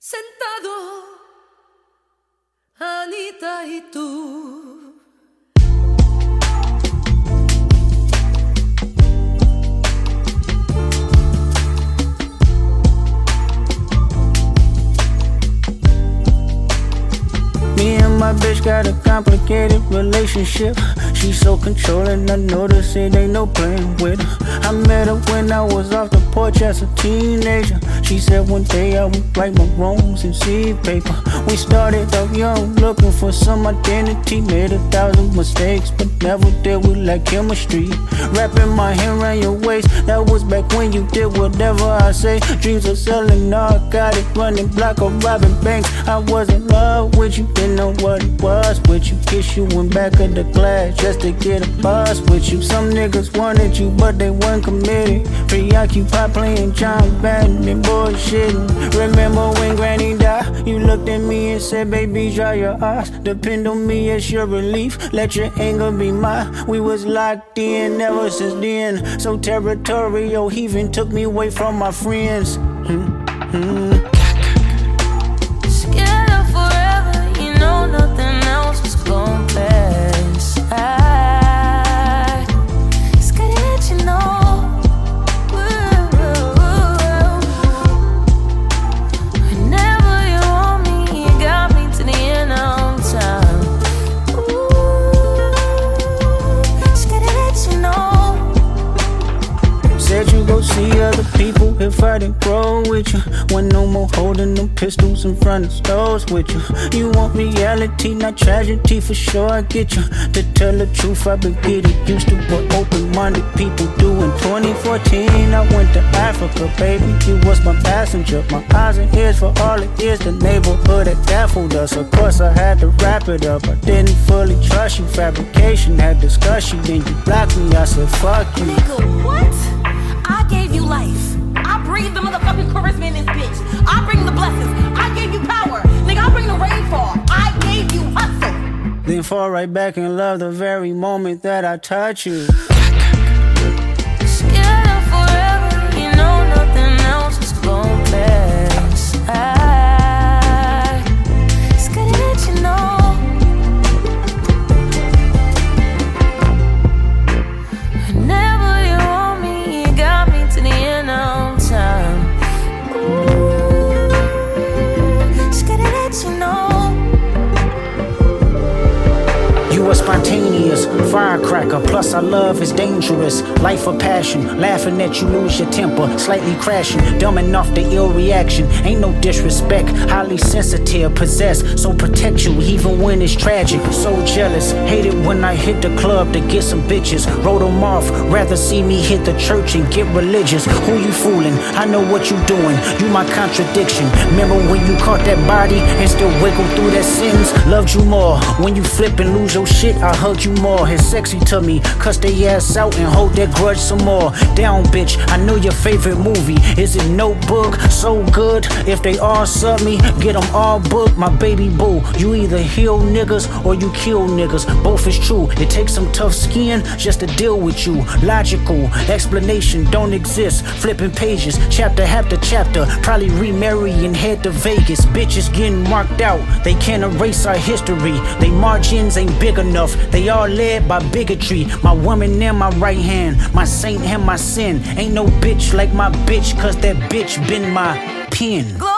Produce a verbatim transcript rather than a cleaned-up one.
Sentado, Anita y tú. Me and my bitch got a complicated relationship. She's so controlling, I notice it ain't no playing with her. I met her when I was off the porch as a teenager. She said one day I would right my wrongs in seed paper. We started off young, looking for some identity. Made a thousand mistakes, but never did we like chemistry. Wrapping my hand around your waist, that was back when you did whatever I say. Dreams of selling narcotic, running block or robbing banks. I was in love with you, didn't know what it was with you. Kiss you in back of the class just to get a buzz with you. Some niggas wanted you, but they weren't committed. Preoccupied playing John Madden and bullshitting. Remember when Granny died? You looked at me and said, baby, dry your eyes. Depend on me, it's your relief. Let your anger be mine. We was locked in ever since then. So territorial, he even took me away from my friends. Mm-hmm. Scared of forever, you know nothing else is gon' pass. I scared to let you know. Said you go see other people if I didn't grow with you. When no more holding them pistols in front of stores with you. You want reality, not tragedy, for sure I get you. To tell the truth, I've been getting used to what open-minded people do. In twenty fourteen, I went to Africa, baby. You was my passenger, my eyes and ears for all it is. The neighborhood that baffled us. Of course, I had to wrap it up. I didn't fully trust you. Fabrication had discussion, then you blocked me. I said, fuck you. Nigga, what? I gave you life. I breathe the motherfucking charisma in this bitch. I bring the blessings. I gave you power. Nigga, I bring the rainfall. I gave you hustle. Then fall right back and love the very moment that I touch you. Scared of forever, you know nothing else is gon' pass. I scared to let you know. Whenever you want me, you got me to the end of time. Ooh, scared to let you know. You are spontaneous, firecracker, plus our love is dangerous. Life of passion, laughing at you lose your temper, slightly crashing, dumbing off the ill reaction. Ain't no disrespect, highly sensitive, possessed, so protect you even when it's tragic. So jealous, hate it when I hit the club to get some bitches. Wrote them off, rather see me hit the church and get religious. Who you fooling? I know what you doing, you my contradiction. Remember when you caught that body and still wiggle through that sins? Loved you more, when you flip and lose your shit, I hug you more. It's sexy to me, cuss they ass out and hold that grudge some more. Down bitch, I know your favorite movie. Is it Notebook? So good. If they all sub me, get them all booked. My baby boo, you either heal niggas or you kill niggas. Both is true, it takes some tough skin just to deal with you. Logical, explanation don't exist. Flipping pages, chapter after chapter. Probably remarry and head to Vegas. Bitches getting marked out, they can't erase our history. They margins ain't big enough, they all led by bigotry. My woman in my right hand, my saint and my sin. Ain't no bitch like my bitch, cause that bitch been my pen.